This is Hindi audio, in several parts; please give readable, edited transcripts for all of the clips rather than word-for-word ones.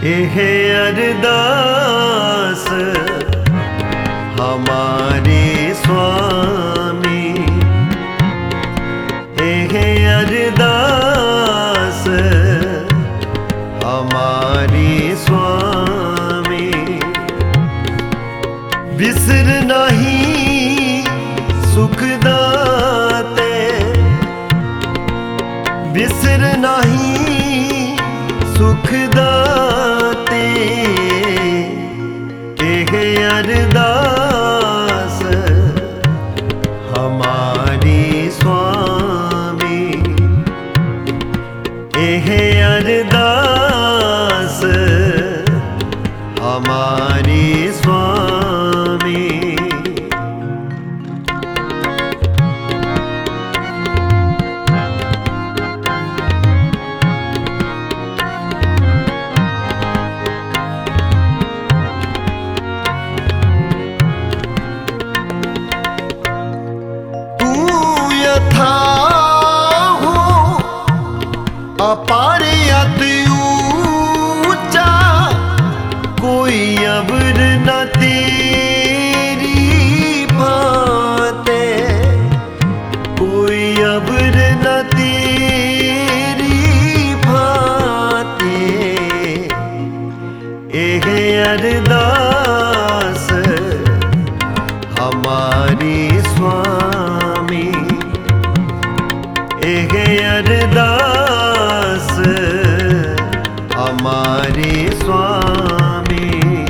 एह अरदास हमारे स्वामी, एह अरदास हमारे स्वामी। बिसर नहीं सुख दाते, बिसर नहीं सुख दाते, एह अरदास हमारे स्वामी, एह अरदास हमारे स्वामी। अपार अति ऊंचा, कोई अबर न तेरी भांते, कोई अबर न तेरी भांते, एह अरदास हमारे स्वामी, एह अरदास हमारे स्वामी।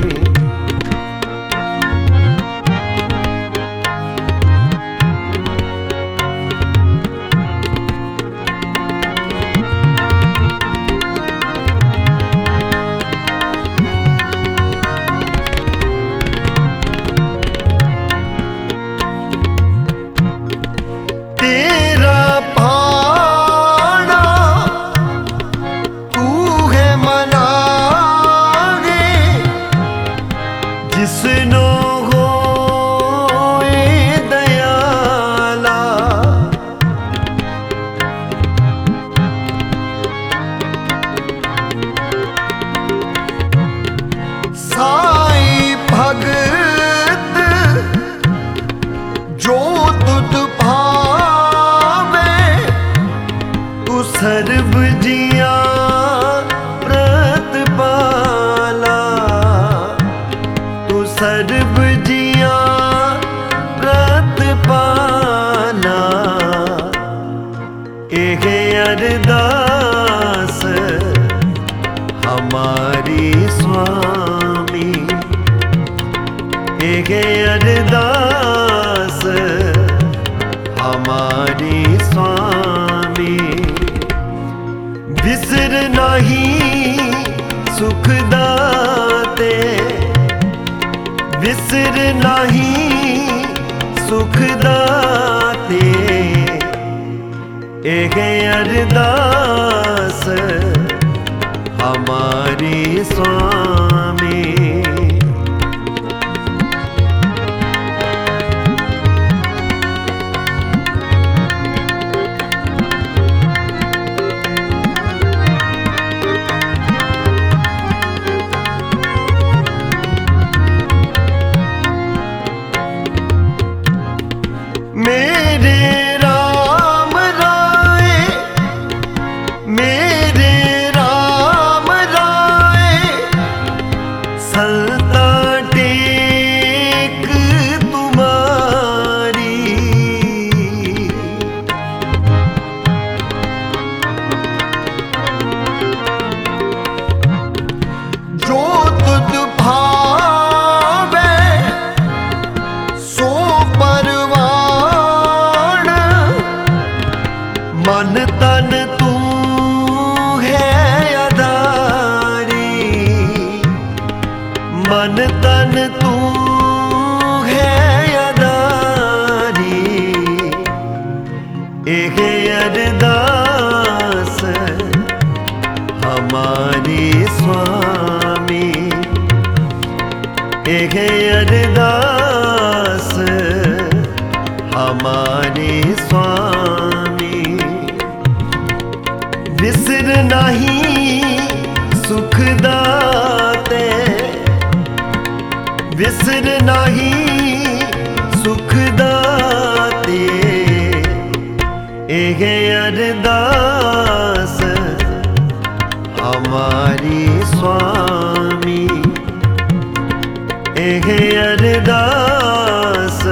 तेरा भाना तू है मनागे, जिसनो होए दयाला, साई भगत जो तुध भावे, तू सर्व जिया प्रतिपाला, तू सर्व जिया प्रतिपाला, एह अरदास हमारे स्वामी, एह अरदास हमारे स्वामी। बिसर नहीं सुख दाते, बिसर नहीं सुख दाते, एह अरदास हमारे स्वामी। मेरे राम राय, मेरे राम राय, नाही सुख दाते एह अरदास हमारी स्वामी एह अरदास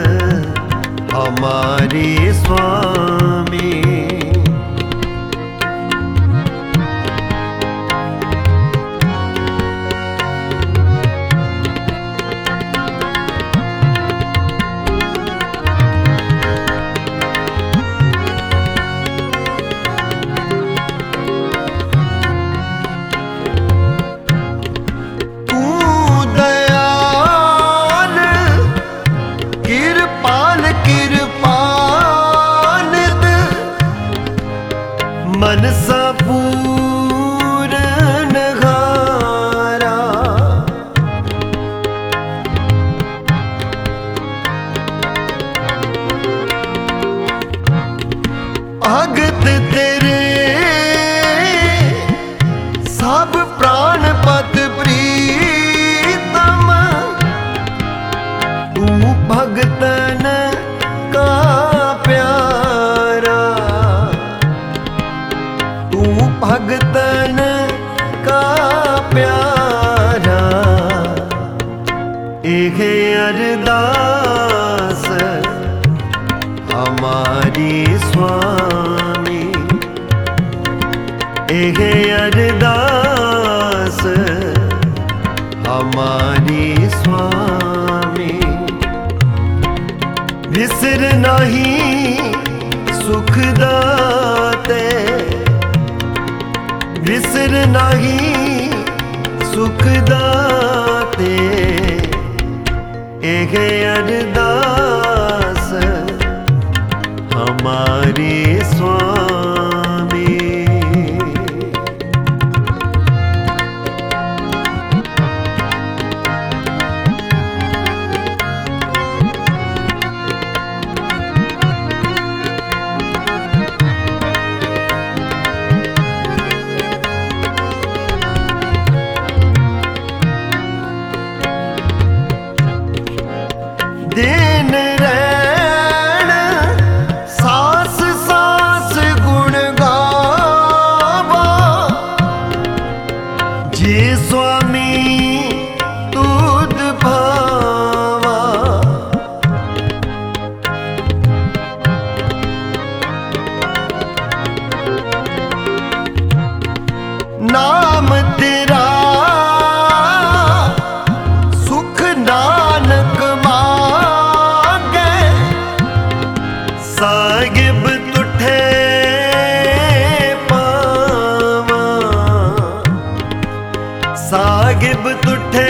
हमारी स्वामी। मनसा पूरन हारा भगत तेरे सब प्राण पत प्रीतम तू भगतन का प्यारा तू भगतन का प्यारा एह अरदास हमारी स्वामी एह अरदास हमारी स्वामी। विसर नहीं सुख दाते विसर नहीं सुख दाते एह अरदास हमारी स्वामी। दिन रैन सांस सांस गुण गावा जे स्वामी तुद भावा नाम तेरा सुख नानक साहिब तुठे पावा साहिब तुठे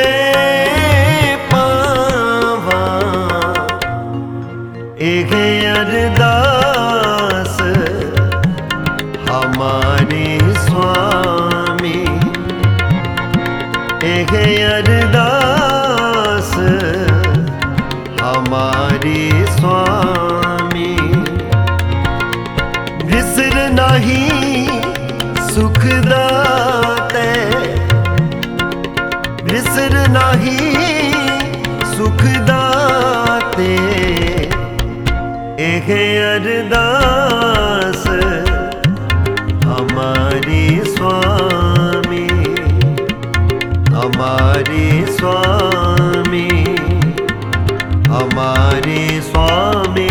पावा एह अरदास हमारी स्वामी एह अरदास हमारी स्वामी। विसर नहीं सुख दाते विसर नहीं सुख दाते एह अरदास हमारी स्वामी हमारी स्वामी हमारी स्वामी।